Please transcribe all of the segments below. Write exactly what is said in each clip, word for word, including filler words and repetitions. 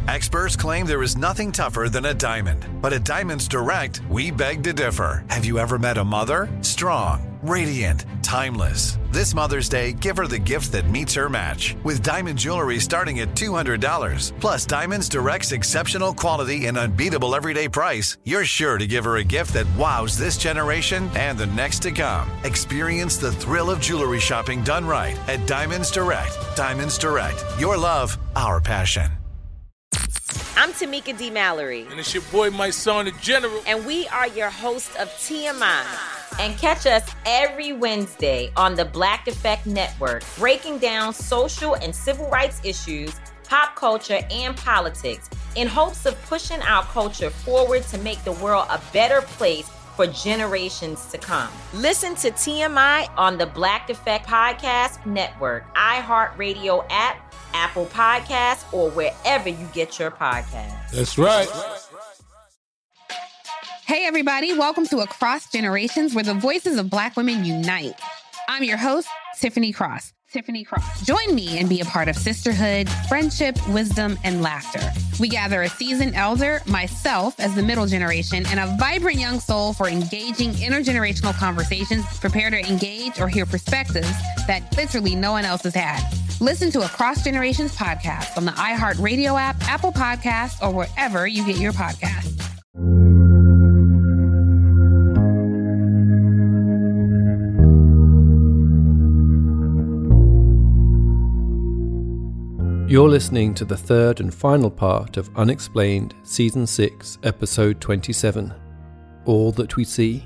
Experts claim there is nothing tougher than a diamond. But at Diamonds Direct, we beg to differ. Have you ever met a mother? Strong, radiant, timeless. This Mother's Day, give her the gift that meets her match. With diamond jewelry starting at two hundred dollars. Plus Diamonds Direct's exceptional quality and unbeatable everyday price, you're sure to give her a gift that wows this generation and the next to come. Experience the thrill of jewelry shopping done right at Diamonds Direct. Diamonds Direct. Your love, our passion. I'm Tamika D. Mallory. And it's your boy, my son, the General. And we are your hosts of T M I. And catch us every Wednesday on the Black Effect Network, breaking down social and civil rights issues, pop culture, and politics in hopes of pushing our culture forward to make the world a better place for generations to come. Listen to T M I on the Black Effect Podcast Network, iHeartRadio app, Apple Podcasts, or wherever you get your podcasts. That's right. Hey, everybody. Welcome to Across Generations, where the voices of Black women unite. I'm your host, Tiffany Cross. Tiffany Cross. Join me and be a part of sisterhood, friendship, wisdom, and laughter. We gather a seasoned elder, myself as the middle generation, and a vibrant young soul for engaging intergenerational conversations. Prepare to engage or hear perspectives that literally no one else has had. Listen to Across Generations podcast on the iHeartRadio app, Apple Podcasts, or wherever you get your podcasts. You're listening to the third and final part of Unexplained Season six, Episode twenty-seven, All That We See.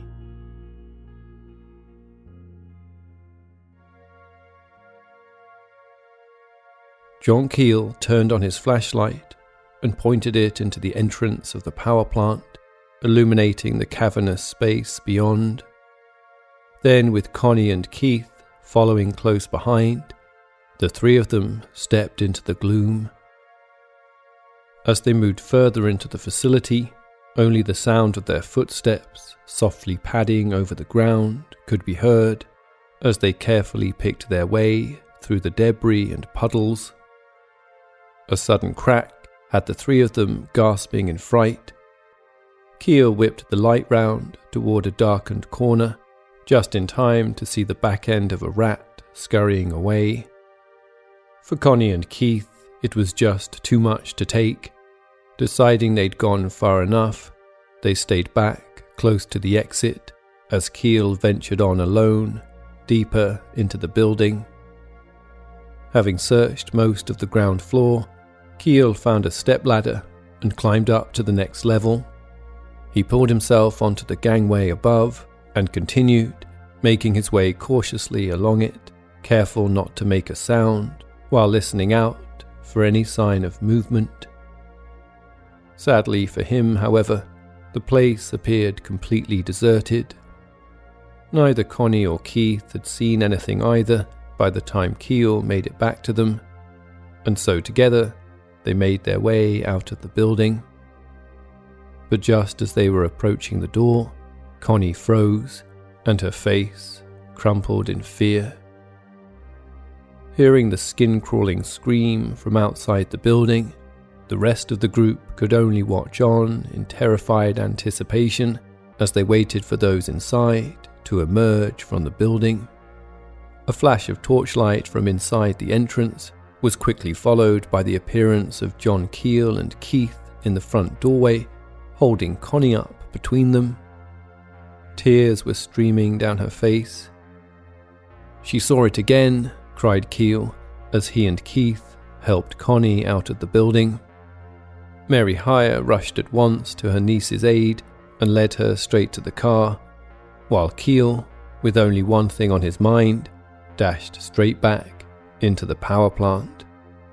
John Keel turned on his flashlight and pointed it into the entrance of the power plant, illuminating the cavernous space beyond. Then, with Connie and Keith following close behind, the three of them stepped into the gloom. As they moved further into the facility, only the sound of their footsteps, softly padding over the ground, could be heard as they carefully picked their way through the debris and puddles. A sudden crack had the three of them gasping in fright. Keel whipped the light round toward a darkened corner, just in time to see the back end of a rat scurrying away. For Connie and Keith, it was just too much to take. Deciding they'd gone far enough, they stayed back, close to the exit, as Keel ventured on alone, deeper into the building. Having searched most of the ground floor, Keel found a stepladder and climbed up to the next level. He pulled himself onto the gangway above and continued, making his way cautiously along it, careful not to make a sound, while listening out for any sign of movement. Sadly for him, however, the place appeared completely deserted. Neither Connie or Keith had seen anything either by the time Keel made it back to them, and so together they made their way out of the building. But just as they were approaching the door, Connie froze, and her face crumpled in fear. Hearing the skin-crawling scream from outside the building, the rest of the group could only watch on in terrified anticipation as they waited for those inside to emerge from the building. A flash of torchlight from inside the entrance was quickly followed by the appearance of John Keel and Keith in the front doorway, holding Connie up between them. Tears were streaming down her face. She saw it again, cried Keel, as he and Keith helped Connie out of the building. Mary Hire rushed at once to her niece's aid and led her straight to the car, while Keel, with only one thing on his mind, dashed straight back into the power plant.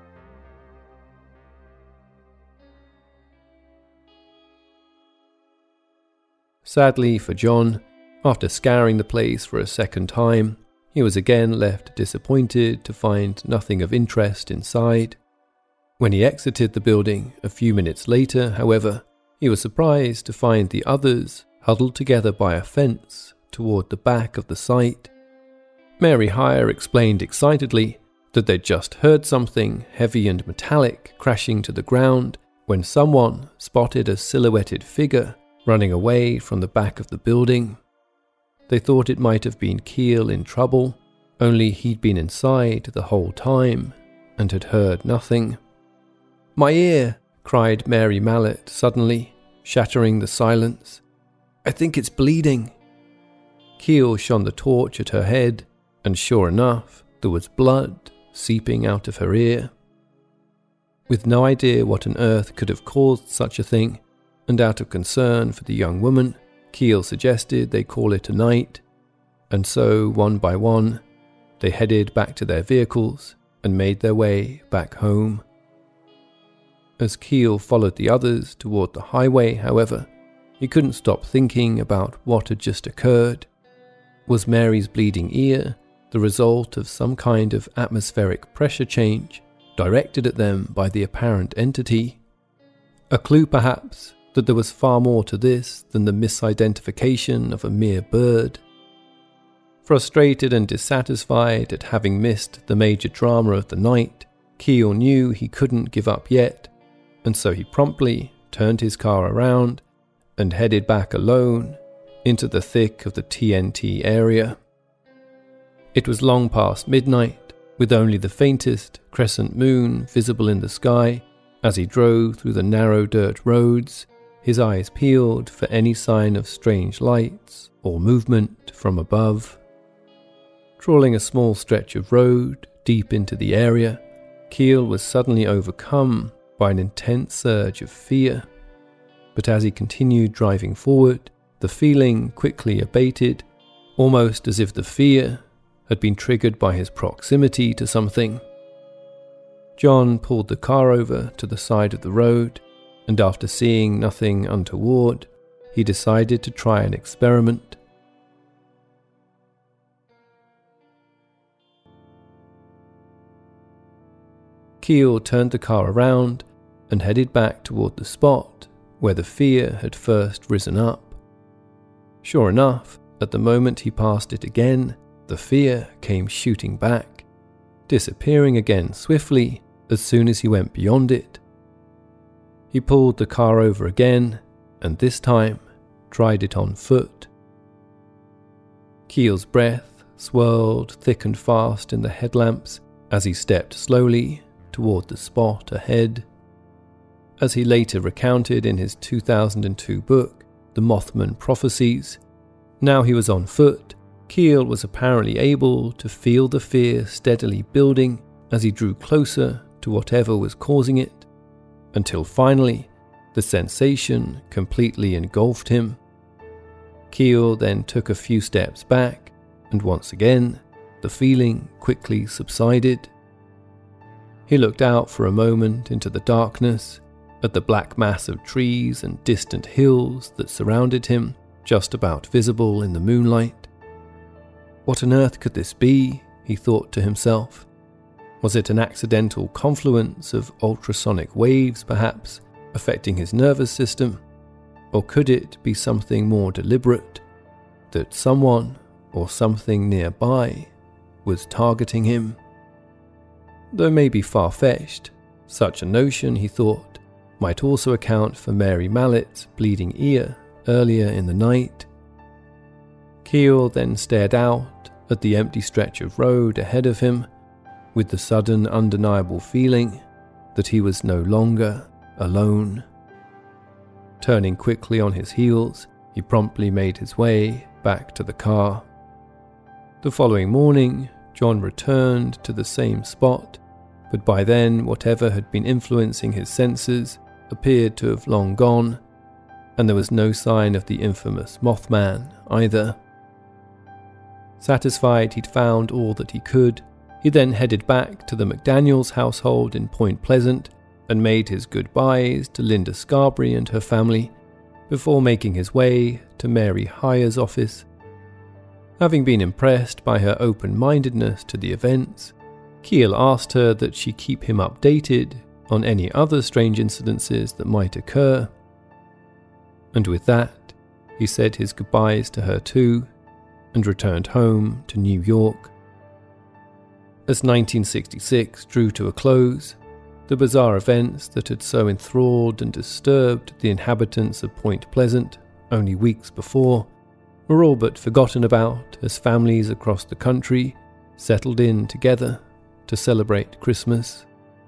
Sadly for John, after scouring the place for a second time, he was again left disappointed to find nothing of interest inside. When he exited the building a few minutes later, however, he was surprised to find the others huddled together by a fence toward the back of the site. Mary Hire explained excitedly that they'd just heard something heavy and metallic crashing to the ground when someone spotted a silhouetted figure running away from the back of the building. They thought it might have been Keel in trouble, only he'd been inside the whole time and had heard nothing. "My ear!" cried Mary Mallet suddenly, shattering the silence. "I think it's bleeding." Keel shone the torch at her head, and sure enough, there was blood seeping out of her ear. With no idea what on earth could have caused such a thing, and out of concern for the young woman, Keel suggested they call it a night, and so, one by one, they headed back to their vehicles and made their way back home. As Keel followed the others toward the highway, however, he couldn't stop thinking about what had just occurred. Was Mary's bleeding ear the result of some kind of atmospheric pressure change directed at them by the apparent entity? A clue, perhaps, that there was far more to this than the misidentification of a mere bird. Frustrated and dissatisfied at having missed the major drama of the night, Keel knew he couldn't give up yet, and so he promptly turned his car around and headed back alone into the thick of the T N T area. It was long past midnight, with only the faintest crescent moon visible in the sky as he drove through the narrow dirt roads, his eyes peeled for any sign of strange lights or movement from above. Trawling a small stretch of road deep into the area, Keel was suddenly overcome by an intense surge of fear. But as he continued driving forward, the feeling quickly abated, almost as if the fear had been triggered by his proximity to something. John pulled the car over to the side of the road, and after seeing nothing untoward, he decided to try an experiment. Keel turned the car around and headed back toward the spot where the fear had first risen up. Sure enough, at the moment he passed it again, the fear came shooting back, disappearing again swiftly as soon as he went beyond it. He pulled the car over again, and this time tried it on foot. Keel's breath swirled thick and fast in the headlamps as he stepped slowly toward the spot ahead. As he later recounted in his two thousand two book, The Mothman Prophecies, now he was on foot, Keel was apparently able to feel the fear steadily building as he drew closer to whatever was causing it, until finally the sensation completely engulfed him. Keel then took a few steps back, and once again the feeling quickly subsided. He looked out for a moment into the darkness, at the black mass of trees and distant hills that surrounded him, just about visible in the moonlight. What on earth could this be, he thought to himself. Was it an accidental confluence of ultrasonic waves, perhaps, affecting his nervous system? Or could it be something more deliberate, that someone or something nearby was targeting him? Though maybe far-fetched, such a notion, he thought, might also account for Mary Mallet's bleeding ear earlier in the night. Keel then stared out at the empty stretch of road ahead of him, with the sudden undeniable feeling that he was no longer alone. Turning quickly on his heels, he promptly made his way back to the car. The following morning, John returned to the same spot, but by then whatever had been influencing his senses appeared to have long gone, and there was no sign of the infamous Mothman either. Satisfied he'd found all that he could, he then headed back to the McDaniels household in Point Pleasant and made his goodbyes to Linda Scarberry and her family before making his way to Mary Hyer's office. Having been impressed by her open-mindedness to the events, Keel asked her that she keep him updated on any other strange incidences that might occur. And with that, he said his goodbyes to her too, and returned home to New York. As nineteen sixty-six drew to a close, The bizarre events that had so enthralled and disturbed the inhabitants of Point Pleasant only weeks before were all but forgotten about as families across the country settled in together to celebrate Christmas.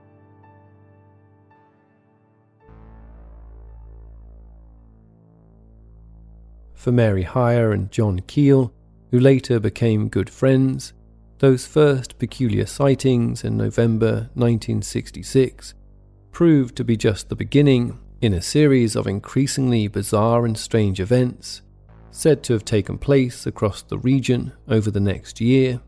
For Mary Hyre and John Keel, who later became good friends, those first peculiar sightings in November nineteen sixty-six proved to be just the beginning in a series of increasingly bizarre and strange events said to have taken place across the region over the next year.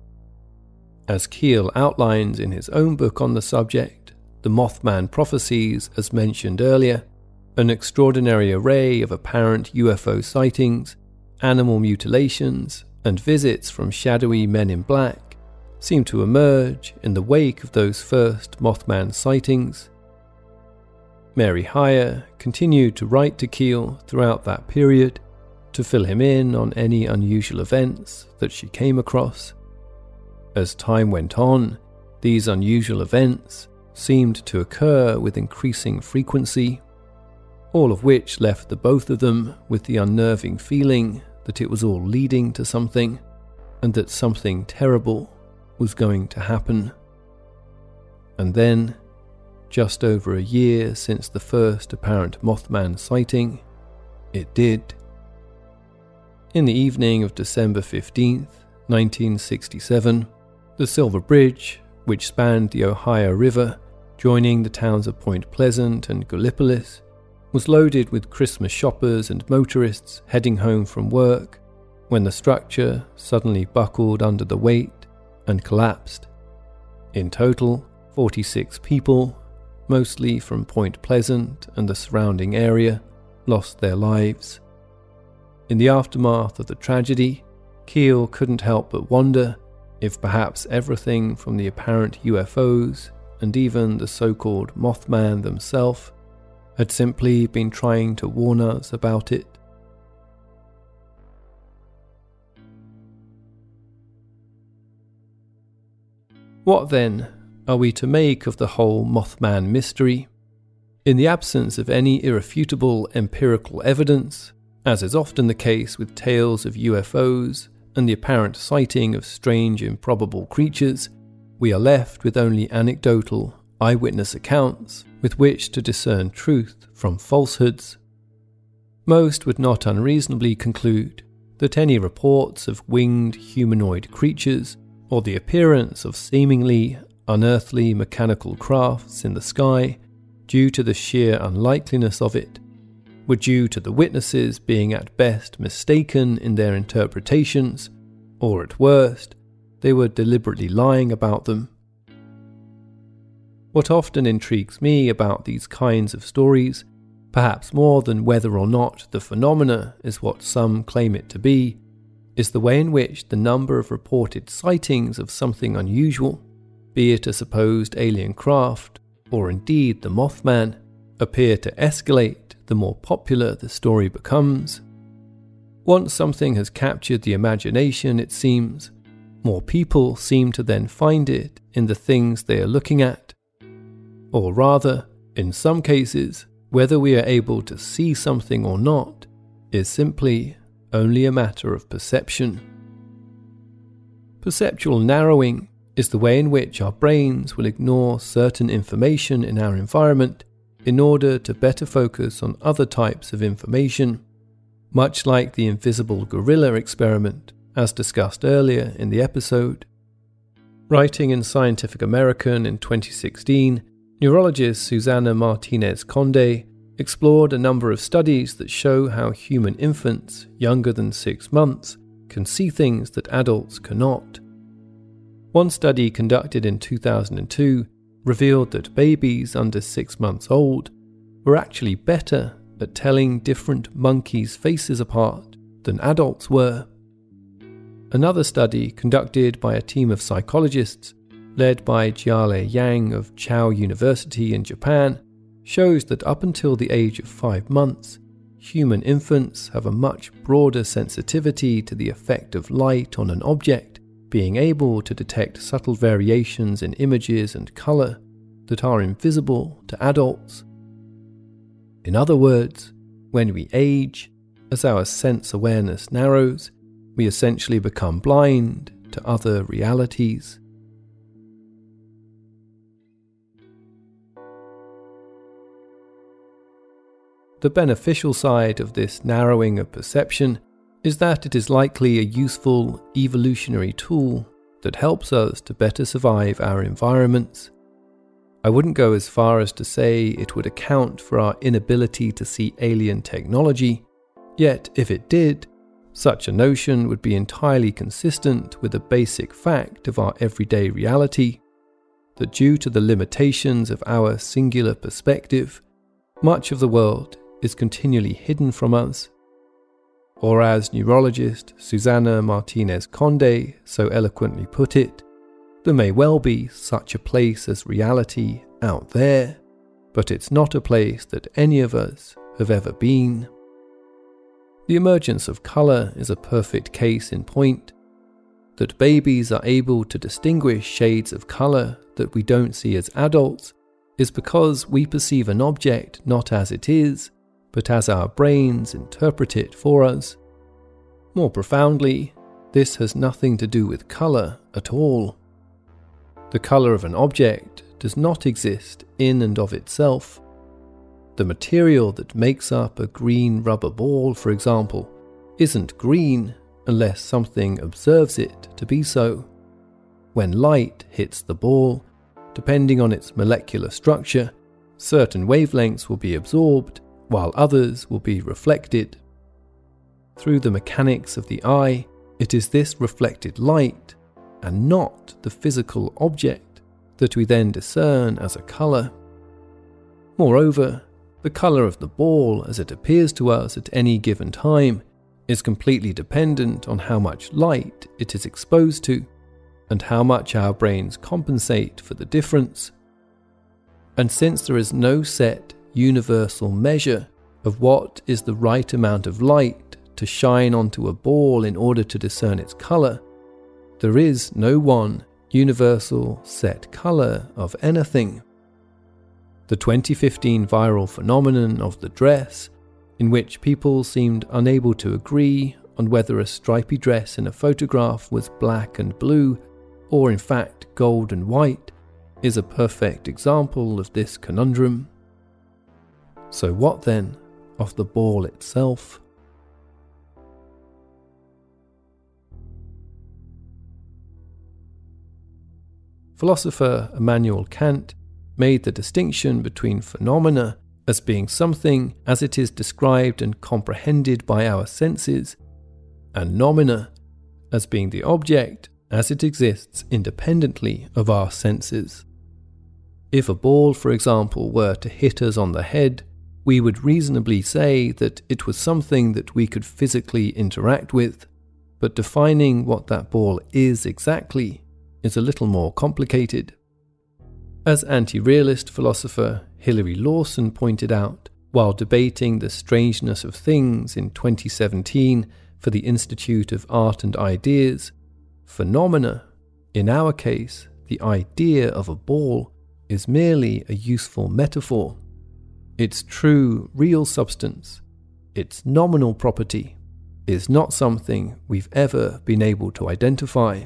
As Keel outlines in his own book on the subject, The Mothman Prophecies, as mentioned earlier, an extraordinary array of apparent U F O sightings, animal mutilations, and visits from shadowy men in black seemed to emerge in the wake of those first Mothman sightings. Mary Hyre continued to write to Keel throughout that period to fill him in on any unusual events that she came across. As time went on, these unusual events seemed to occur with increasing frequency, all of which left the both of them with the unnerving feeling that it was all leading to something, and that something terrible was going to happen. And then, just over a year since the first apparent Mothman sighting, it did. In the evening of December fifteenth, nineteen sixty-seven, the Silver Bridge, which spanned the Ohio River, joining the towns of Point Pleasant and Gallipolis, was loaded with Christmas shoppers and motorists heading home from work when the structure suddenly buckled under the weight and collapsed. In total, forty-six people, mostly from Point Pleasant and the surrounding area, lost their lives. In the aftermath of the tragedy, Keel couldn't help but wonder if perhaps everything from the apparent U F Os and even the so-called Mothman themselves had simply been trying to warn us about it. What then are we to make of the whole Mothman mystery? In the absence of any irrefutable empirical evidence, as is often the case with tales of U F Os and the apparent sighting of strange improbable creatures, we are left with only anecdotal eyewitness accounts with which to discern truth from falsehoods. Most would not unreasonably conclude that any reports of winged humanoid creatures or the appearance of seemingly unearthly mechanical crafts in the sky, due to the sheer unlikeliness of it, were due to the witnesses being at best mistaken in their interpretations, or at worst, they were deliberately lying about them. What often intrigues me about these kinds of stories, perhaps more than whether or not the phenomena is what some claim it to be, is the way in which the number of reported sightings of something unusual, be it a supposed alien craft or indeed the Mothman, appear to escalate the more popular the story becomes. Once something has captured the imagination, it seems, more people seem to then find it in the things they are looking at. Or rather, in some cases, whether we are able to see something or not is simply only a matter of perception. Perceptual narrowing is the way in which our brains will ignore certain information in our environment in order to better focus on other types of information, much like the invisible gorilla experiment, as discussed earlier in the episode. Writing in Scientific American in twenty sixteen, neurologist Susana Martinez Conde explored a number of studies that show how human infants younger than six months can see things that adults cannot. One study conducted in two thousand two revealed that babies under six months old were actually better at telling different monkeys' faces apart than adults were. Another study conducted by a team of psychologists led by Jiale Yang of Chao University in Japan shows that up until the age of five months, human infants have a much broader sensitivity to the effect of light on an object, being able to detect subtle variations in images and color that are invisible to adults. In other words, when we age, as our sense awareness narrows, we essentially become blind to other realities. The beneficial side of this narrowing of perception is that it is likely a useful evolutionary tool that helps us to better survive our environments. I wouldn't go as far as to say it would account for our inability to see alien technology, yet if it did, such a notion would be entirely consistent with the basic fact of our everyday reality, that due to the limitations of our singular perspective, much of the world is continually hidden from us. Or as neurologist Susana Martinez Conde so eloquently put it, there may well be such a place as reality out there, but it's not a place that any of us have ever been. The emergence of colour is a perfect case in point. That babies are able to distinguish shades of colour that we don't see as adults is because we perceive an object not as it is, but as our brains interpret it for us. More profoundly, this has nothing to do with colour at all. The colour of an object does not exist in and of itself. The material that makes up a green rubber ball, for example, isn't green unless something observes it to be so. When light hits the ball, depending on its molecular structure, certain wavelengths will be absorbed, while others will be reflected. Through the mechanics of the eye, it is this reflected light, and not the physical object, that we then discern as a colour. Moreover, the colour of the ball as it appears to us at any given time is completely dependent on how much light it is exposed to, and how much our brains compensate for the difference. And since there is no set universal measure of what is the right amount of light to shine onto a ball in order to discern its colour, there is no one universal set colour of anything. The twenty fifteen viral phenomenon of the dress, in which people seemed unable to agree on whether a stripy dress in a photograph was black and blue, or in fact gold and white, is a perfect example of this conundrum. So what then of the ball itself? Philosopher Immanuel Kant made the distinction between phenomena as being something as it is described and comprehended by our senses, and noumena as being the object as it exists independently of our senses. If a ball, for example, were to hit us on the head, we would reasonably say that it was something that we could physically interact with, but defining what that ball is exactly is a little more complicated. As anti-realist philosopher Hilary Lawson pointed out while debating the strangeness of things in twenty seventeen for the Institute of Art and Ideas, phenomena, in our case the idea of a ball, is merely a useful metaphor. Its true, real substance, its nominal property, is not something we've ever been able to identify.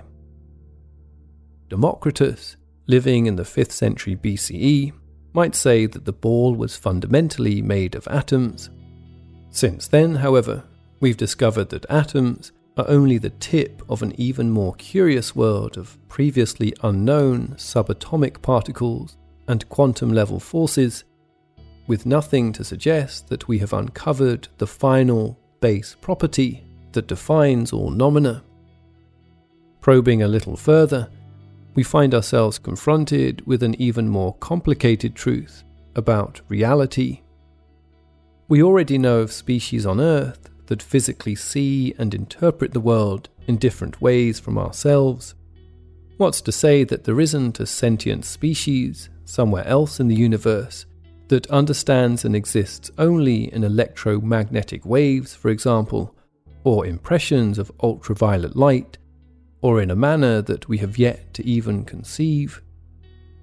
Democritus, living in the fifth century B C E, might say that the ball was fundamentally made of atoms. Since then, however, we've discovered that atoms are only the tip of an even more curious world of previously unknown subatomic particles and quantum-level forces, with nothing to suggest that we have uncovered the final base property that defines all noumena. Probing a little further, we find ourselves confronted with an even more complicated truth about reality. We already know of species on Earth that physically see and interpret the world in different ways from ourselves. What's to say that there isn't a sentient species somewhere else in the universe that understands and exists only in electromagnetic waves, for example, or impressions of ultraviolet light, or in a manner that we have yet to even conceive?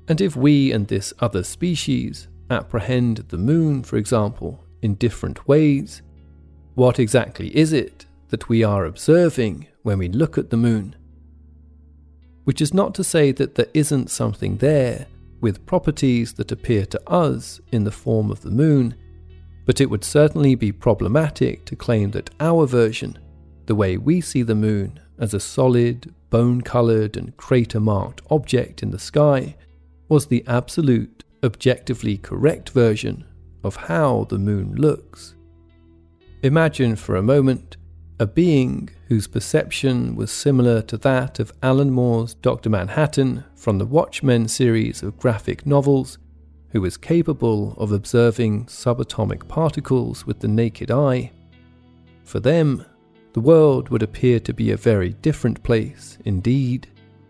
And if we and this other species apprehend the moon, for example, in different ways, what exactly is it that we are observing when we look at the moon? Which is not to say that there isn't something there with properties that appear to us in the form of the moon, but it would certainly be problematic to claim that our version, the way we see the moon as a solid, bone-coloured and crater-marked object in the sky, was the absolute, objectively correct version of how the moon looks. Imagine for a moment a being whose perception was similar to that of Alan Moore's Doctor Manhattan from the Watchmen series of graphic novels, who was capable of observing subatomic particles with the naked eye. For them, the world would appear to be a very different place indeed.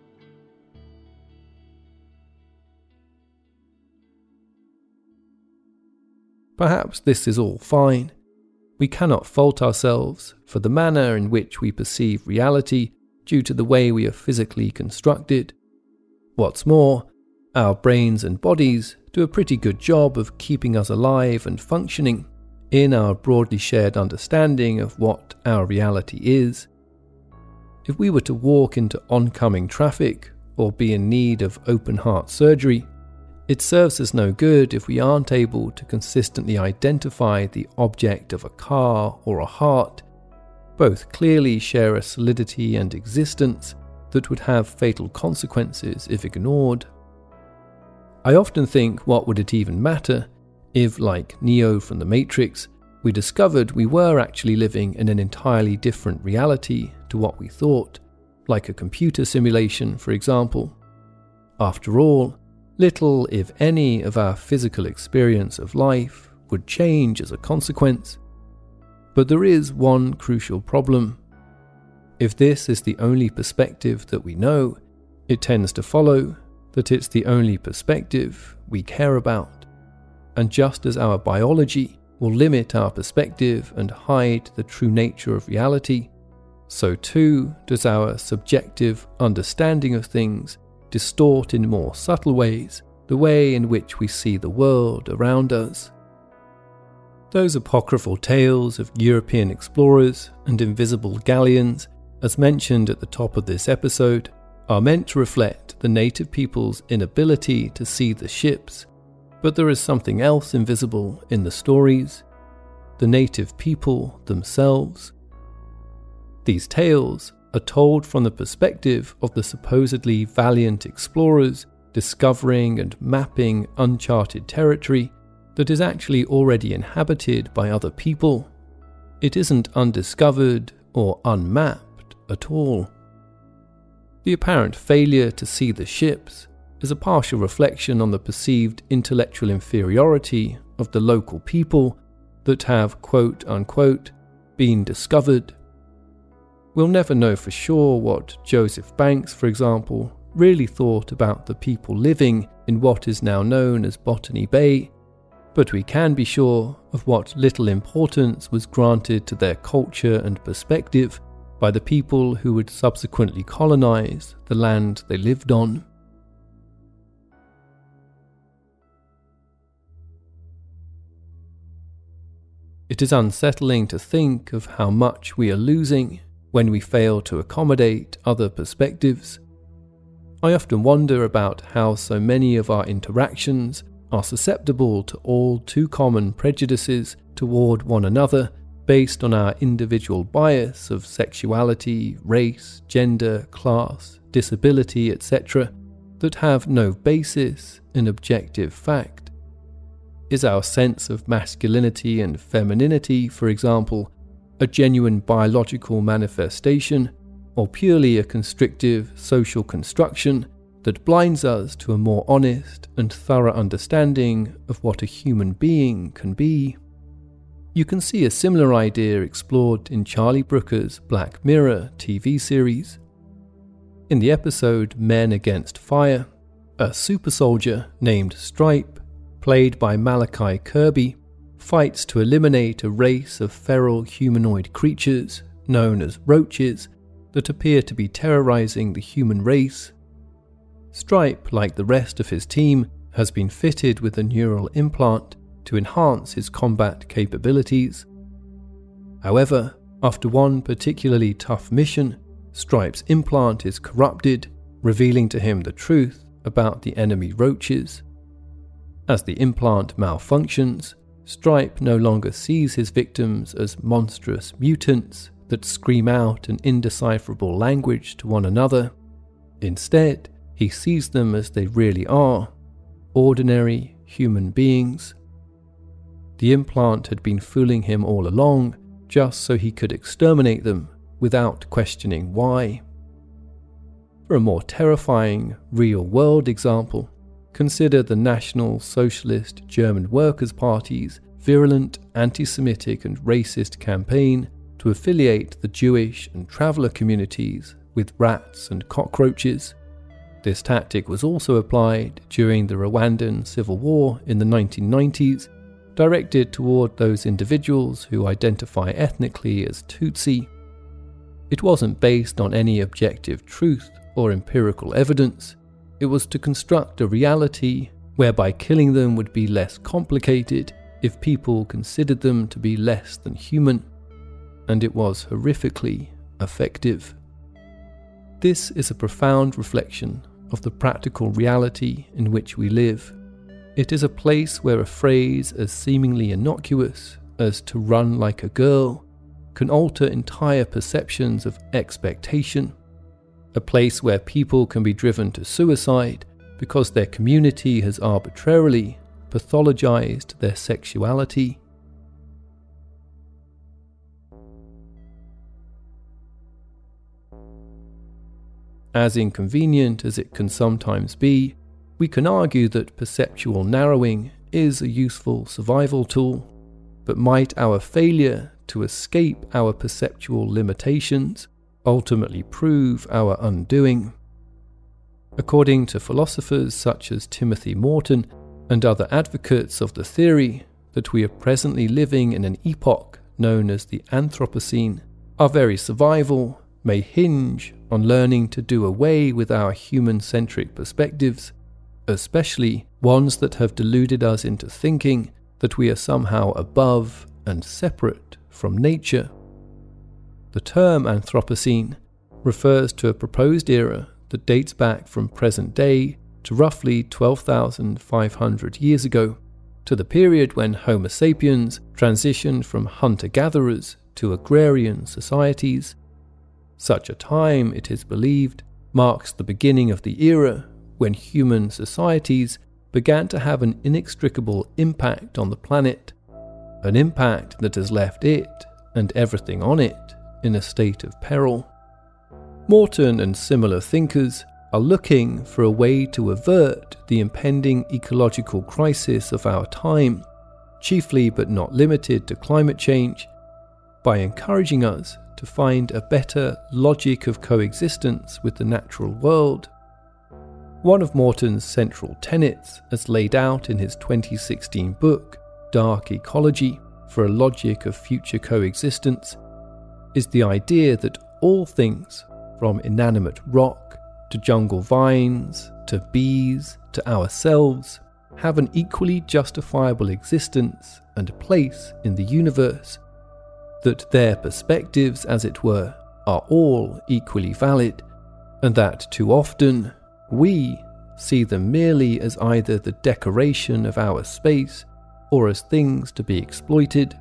Perhaps this is all fine. We cannot fault ourselves for the manner in which we perceive reality due to the way we are physically constructed. What's more, our brains and bodies do a pretty good job of keeping us alive and functioning in our broadly shared understanding of what our reality is. If we were to walk into oncoming traffic or be in need of open heart surgery, it serves us no good if we aren't able to consistently identify the object of a car or a heart. Both clearly share a solidity and existence that would have fatal consequences if ignored. I often think, what would it even matter if, like Neo from the Matrix, we discovered we were actually living in an entirely different reality to what we thought, like a computer simulation, for example. After all, little, if any, of our physical experience of life would change as a consequence. But there is one crucial problem. If this is the only perspective that we know, it tends to follow that it's the only perspective we care about. And just as our biology will limit our perspective and hide the true nature of reality, so too does our subjective understanding of things distort in more subtle ways the way in which we see the world around us. Those apocryphal tales of European explorers and invisible galleons, as mentioned at the top of this episode, are meant to reflect the native people's inability to see the ships, but there is something else invisible in the stories: the native people themselves. These tales are told from the perspective of the supposedly valiant explorers discovering and mapping uncharted territory that is actually already inhabited by other people. It isn't undiscovered or unmapped at all. The apparent failure to see the ships is a partial reflection on the perceived intellectual inferiority of the local people that have, quote-unquote, been discovered. We'll never know for sure what Joseph Banks, for example, really thought about the people living in what is now known as Botany Bay, but we can be sure of what little importance was granted to their culture and perspective by the people who would subsequently colonize the land they lived on. It is unsettling to think of how much we are losing when we fail to accommodate other perspectives. I often wonder about how so many of our interactions are susceptible to all too common prejudices toward one another based on our individual bias of sexuality, race, gender, class, disability, et cetera, that have no basis in objective fact. Is our sense of masculinity and femininity, for example, a genuine biological manifestation, or purely a constrictive social construction that blinds us to a more honest and thorough understanding of what a human being can be? You can see a similar idea explored in Charlie Brooker's Black Mirror T V series. In the episode Men Against Fire, a super soldier named Stripe, played by Malachi Kirby, fights to eliminate a race of feral humanoid creatures known as roaches that appear to be terrorizing the human race. Stripe, like the rest of his team, has been fitted with a neural implant to enhance his combat capabilities. However, after one particularly tough mission, Stripe's implant is corrupted, revealing to him the truth about the enemy roaches. As the implant malfunctions, Stripe no longer sees his victims as monstrous mutants that scream out an indecipherable language to one another. Instead, he sees them as they really are, ordinary human beings. The implant had been fooling him all along, just so he could exterminate them without questioning why. For a more terrifying, real-world example, consider the National Socialist German Workers' Party's virulent anti-Semitic and racist campaign to affiliate the Jewish and traveller communities with rats and cockroaches. This tactic was also applied during the Rwandan Civil War in the nineteen nineties, directed toward those individuals who identify ethnically as Tutsi. It wasn't based on any objective truth or empirical evidence. It was to construct a reality whereby killing them would be less complicated if people considered them to be less than human, and it was horrifically effective. This is a profound reflection of the practical reality in which we live. It is a place where a phrase as seemingly innocuous as "to run like a girl" can alter entire perceptions of expectation. A place where people can be driven to suicide because their community has arbitrarily pathologized their sexuality. As inconvenient as it can sometimes be, we can argue that perceptual narrowing is a useful survival tool, but might our failure to escape our perceptual limitations ultimately prove our undoing? According to philosophers such as Timothy Morton and other advocates of the theory that we are presently living in an epoch known as the Anthropocene, our very survival may hinge on learning to do away with our human-centric perspectives, especially ones that have deluded us into thinking that we are somehow above and separate from nature. The term Anthropocene refers to a proposed era that dates back from present day to roughly twelve thousand five hundred years ago, to the period when Homo sapiens transitioned from hunter-gatherers to agrarian societies. Such a time, it is believed, marks the beginning of the era when human societies began to have an inextricable impact on the planet, an impact that has left it and everything on it in a state of peril. Morton and similar thinkers are looking for a way to avert the impending ecological crisis of our time, chiefly but not limited to climate change, by encouraging us to find a better logic of coexistence with the natural world. One of Morton's central tenets, as laid out in his twenty sixteen book, Dark Ecology, for a Logic of Future Coexistence, is the idea that all things, from inanimate rock to jungle vines to bees to ourselves, have an equally justifiable existence and place in the universe, that their perspectives, as it were, are all equally valid, and that too often we see them merely as either the decoration of our space or as things to be exploited.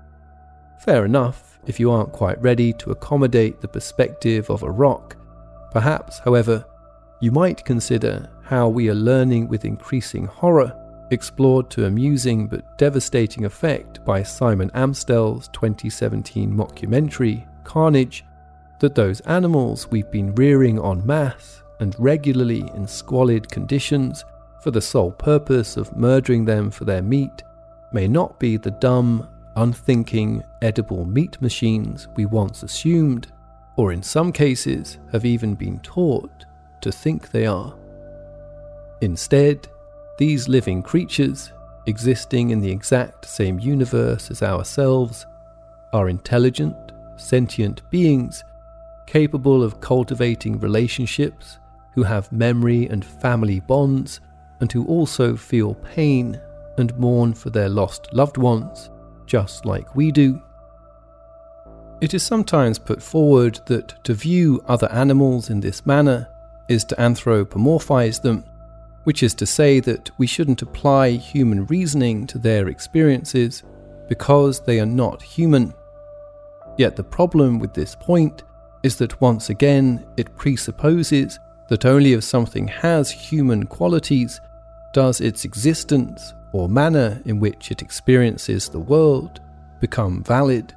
Fair enough if you aren't quite ready to accommodate the perspective of a rock. Perhaps, however, you might consider how we are learning with increasing horror, explored to amusing but devastating effect by Simon Amstell's twenty seventeen mockumentary, Carnage, that those animals we've been rearing en masse and regularly in squalid conditions for the sole purpose of murdering them for their meat may not be the dumb, unthinking, edible meat machines we once assumed, or in some cases have even been taught to think they are. Instead, these living creatures, existing in the exact same universe as ourselves, are intelligent, sentient beings capable of cultivating relationships who have memory and family bonds, and who also feel pain and mourn for their lost loved ones, just like we do. It is sometimes put forward that to view other animals in this manner is to anthropomorphize them, which is to say that we shouldn't apply human reasoning to their experiences because they are not human. Yet the problem with this point is that once again it presupposes that only if something has human qualities does its existence or manner in which it experiences the world become valid.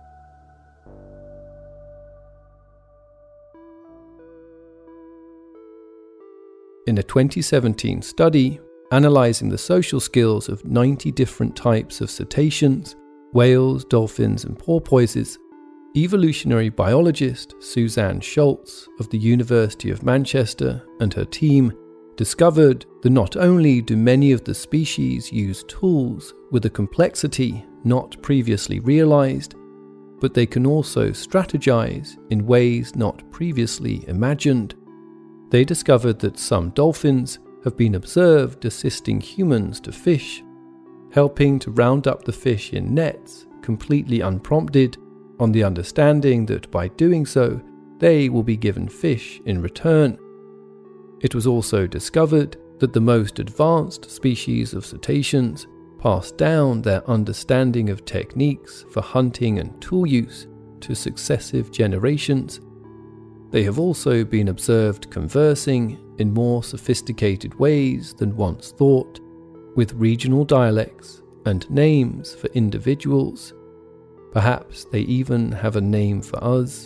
In a twenty seventeen study analysing the social skills of ninety different types of cetaceans, whales, dolphins and porpoises, evolutionary biologist Suzanne Schultz of the University of Manchester and her team discovered that not only do many of the species use tools with a complexity not previously realised, but they can also strategize in ways not previously imagined. They discovered that some dolphins have been observed assisting humans to fish, helping to round up the fish in nets completely unprompted, on the understanding that by doing so, they will be given fish in return. It was also discovered that the most advanced species of cetaceans passed down their understanding of techniques for hunting and tool use to successive generations. They have also been observed conversing in more sophisticated ways than once thought, with regional dialects and names for individuals. Perhaps they even have a name for us.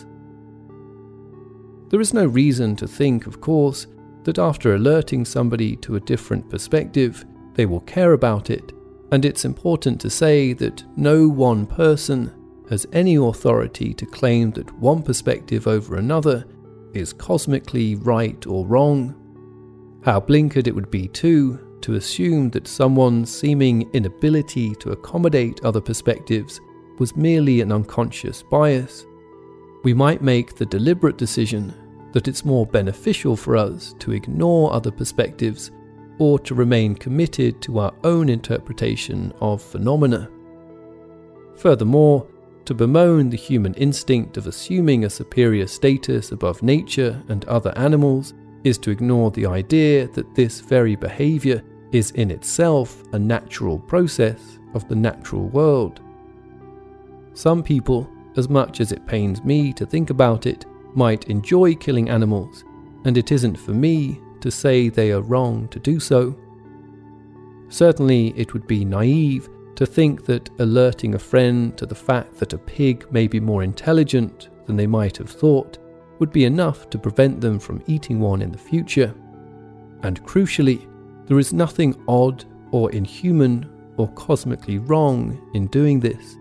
There is no reason to think, of course, that after alerting somebody to a different perspective, they will care about it, and it's important to say that no one person has any authority to claim that one perspective over another is cosmically right or wrong. How blinkered it would be too to assume that someone's seeming inability to accommodate other perspectives was merely an unconscious bias. We might make the deliberate decision that it's more beneficial for us to ignore other perspectives or to remain committed to our own interpretation of phenomena. Furthermore, to bemoan the human instinct of assuming a superior status above nature and other animals is to ignore the idea that this very behaviour is in itself a natural process of the natural world. Some people, as much as it pains me to think about it, might enjoy killing animals, and it isn't for me to say they are wrong to do so. Certainly it would be naive to think that alerting a friend to the fact that a pig may be more intelligent than they might have thought would be enough to prevent them from eating one in the future. And crucially, there is nothing odd or inhuman or cosmically wrong in doing this.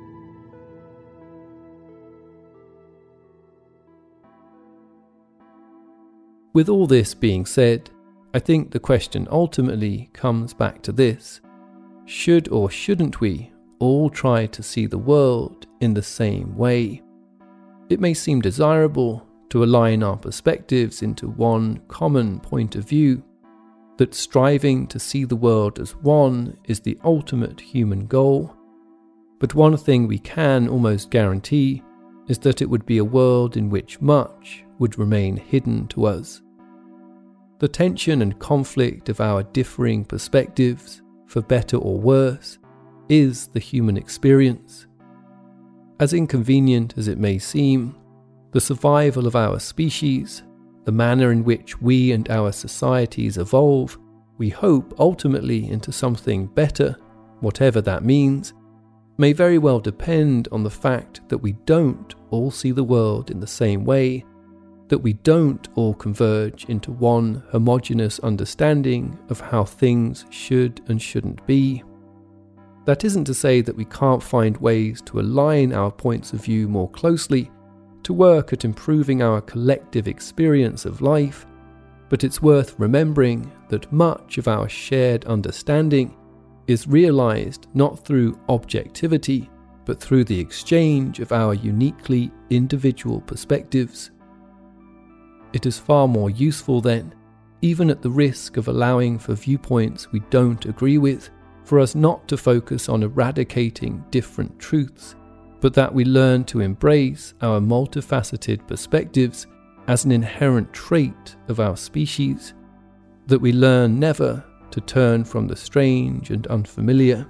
With all this being said, I think the question ultimately comes back to this: should or shouldn't we all try to see the world in the same way? It may seem desirable to align our perspectives into one common point of view, that striving to see the world as one is the ultimate human goal. But one thing we can almost guarantee is that it would be a world in which much would remain hidden to us. The tension and conflict of our differing perspectives, for better or worse, is the human experience. As inconvenient as it may seem, the survival of our species, the manner in which we and our societies evolve, we hope ultimately into something better, whatever that means, may very well depend on the fact that we don't all see the world in the same way, that we don't all converge into one homogeneous understanding of how things should and shouldn't be. That isn't to say that we can't find ways to align our points of view more closely, to work at improving our collective experience of life, but it's worth remembering that much of our shared understanding is realized not through objectivity, but through the exchange of our uniquely individual perspectives. It is far more useful then even at the risk of allowing for viewpoints we don't agree with, for us not to focus on eradicating different truths, but that we learn to embrace our multifaceted perspectives as an inherent trait of our species, that we learn never to turn from the strange and unfamiliar.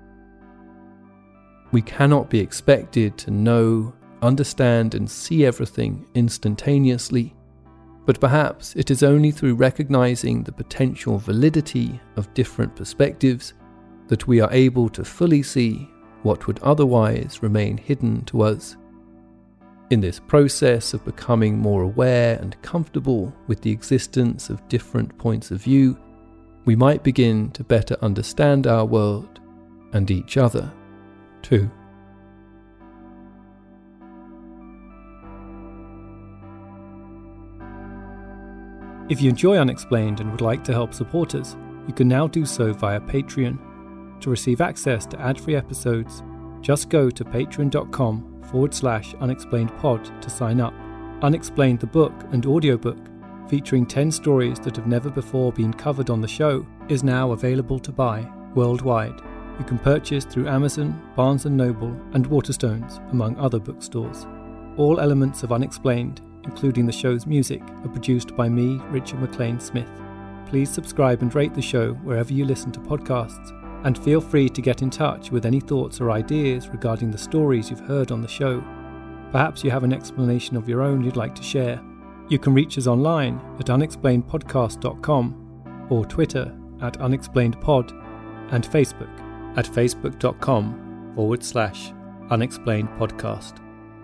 We cannot be expected to know, understand, and see everything instantaneously, but perhaps it is only through recognizing the potential validity of different perspectives that we are able to fully see what would otherwise remain hidden to us. In this process of becoming more aware and comfortable with the existence of different points of view, we might begin to better understand our world and each other, too. If you enjoy Unexplained and would like to help support us, you can now do so via Patreon. To receive access to ad-free episodes, just go to patreon.com forward slash unexplained pod to sign up. Unexplained the book and audiobook, featuring ten stories that have never before been covered on the show, is now available to buy worldwide. You can purchase through Amazon, Barnes and Noble, and Waterstones, among other bookstores. All elements of Unexplained, including the show's music, are produced by me, Richard McLean Smith. Please subscribe and rate the show wherever you listen to podcasts, and feel free to get in touch with any thoughts or ideas regarding the stories you've heard on the show. Perhaps you have an explanation of your own you'd like to share. You can reach us online at unexplained podcast dot com, or Twitter at unexplainedpod, and Facebook at facebook.com forward slash unexplained podcast.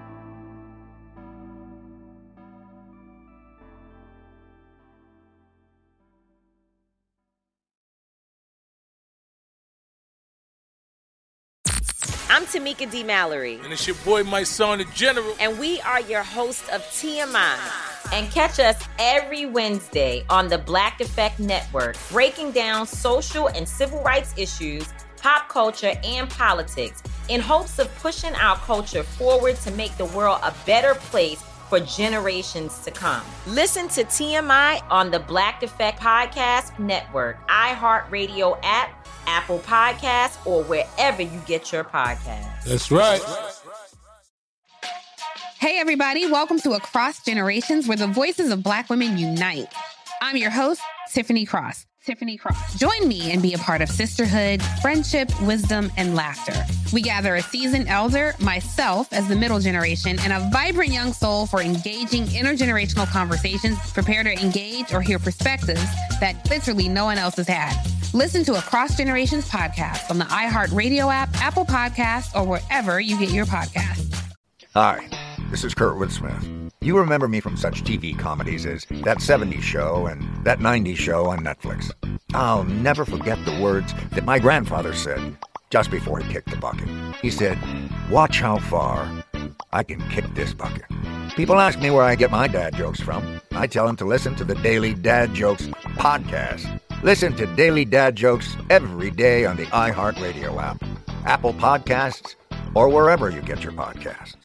I'm Tamika D. Mallory. And it's your boy, my son, the General. And we are your hosts of T M I. And catch us every Wednesday on the Black Effect Network, breaking down social and civil rights issues, pop culture, and politics, in hopes of pushing our culture forward to make the world a better place for generations to come. Listen to T M I on the Black Effect Podcast Network, iHeartRadio app, Apple Podcasts, or wherever you get your podcasts. That's right. Hey, everybody. Welcome to Across Generations, where the voices of Black women unite. I'm your host, Tiffany Cross. Tiffany Cross. Join me and be a part of sisterhood, friendship, wisdom, and laughter. We gather a seasoned elder, myself as the middle generation, and a vibrant young soul for engaging intergenerational conversations. Prepare to engage or hear perspectives that literally no one else has had. Listen to Across Generations podcast on the iHeartRadio app, Apple Podcasts, or wherever you get your podcasts. Hi, this is Kurtwood Smith. You remember me from such T V comedies as That seventies Show and That nineties Show on Netflix. I'll never forget the words that my grandfather said just before he kicked the bucket. He said, "Watch how far I can kick this bucket." People ask me where I get my dad jokes from. I tell them to listen to the Daily Dad Jokes podcast. Listen to Daily Dad Jokes every day on the iHeartRadio app, Apple Podcasts, or wherever you get your podcasts.